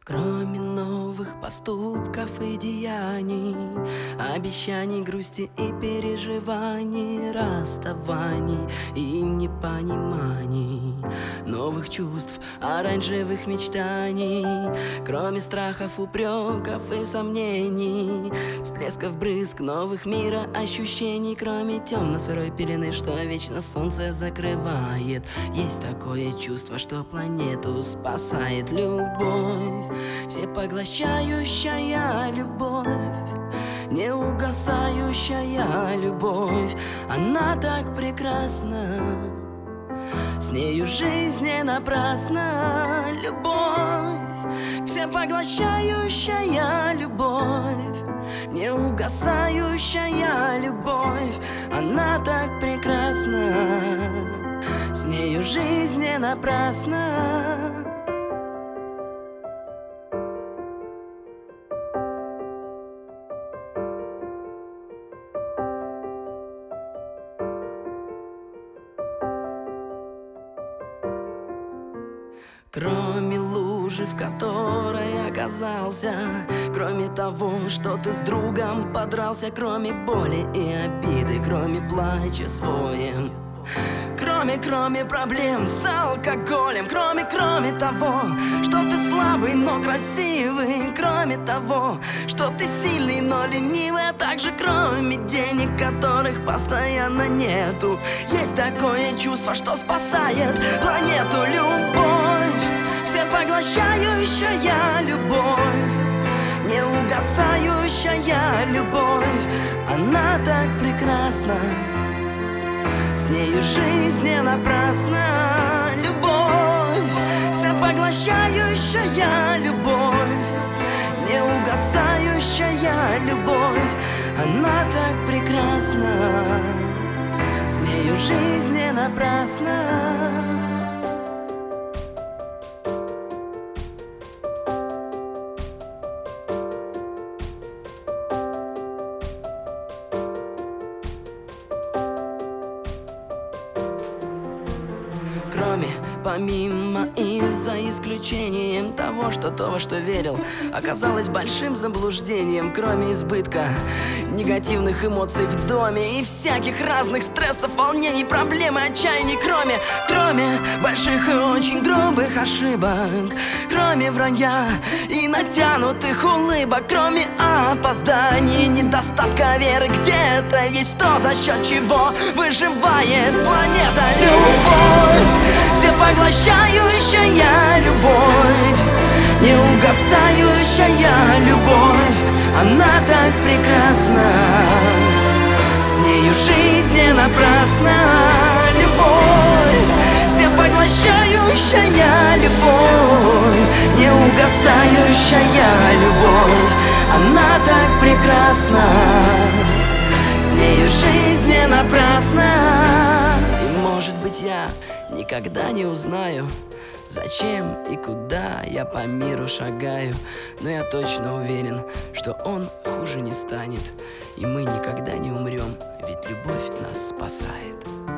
Кроме новых поступков и деяний, обещаний, грусти и переживаний, расставаний и непониманий, новых чувств, оранжевых мечтаний. Кроме страхов, упреков и сомнений, всплесков, брызг новых мира ощущений. Кроме темно-сырой пелены, что вечно солнце закрывает, есть такое чувство, что планету спасает любовь. Всепоглощающая любовь, неугасающая любовь. Она так прекрасна, с нею жизнь не напрасна. Любовь, всепоглощающая любовь, неугасающая любовь. Она так прекрасна, с нею жизнь не напрасна. Кроме лужи, в которой оказался, кроме того, что ты с другом подрался, кроме боли и обиды, кроме плача своим, кроме проблем с алкоголем, кроме того, что ты слабый, но красивый, кроме того, что ты сильный, но ленивый, а также кроме денег, которых постоянно нету. Есть такое чувство, что спасает планету. Любовь, всепоглощающая любовь, неугасающая любовь. Она так прекрасна, с нею жизнь не напрасна. Любовь, всепоглощающая любовь, неугасающая любовь. Она так прекрасна, с нею жизнь не напрасна. Помимо и за исключением того, что то, во что верил, оказалось большим заблуждением. Кроме избытка негативных эмоций в доме и всяких разных стрессов, волнений, проблем и отчаяний. Кроме больших и очень грубых ошибок, кроме вранья и натянутых улыбок, кроме опозданий, недостатка веры, где-то есть то, за счет чего выживает планета. Любовь, всепоглощающая любовь, неугасающая любовь. Она так прекрасна, с нею жизнь не напрасна. Любовь, всепоглощающая любовь, неугасающая любовь. Она так прекрасна, с нею жизнь не напрасна. И может быть я никогда не узнаю, зачем и куда я по миру шагаю, но я точно уверен, что он хуже не станет, и мы никогда не умрем, ведь любовь нас спасает.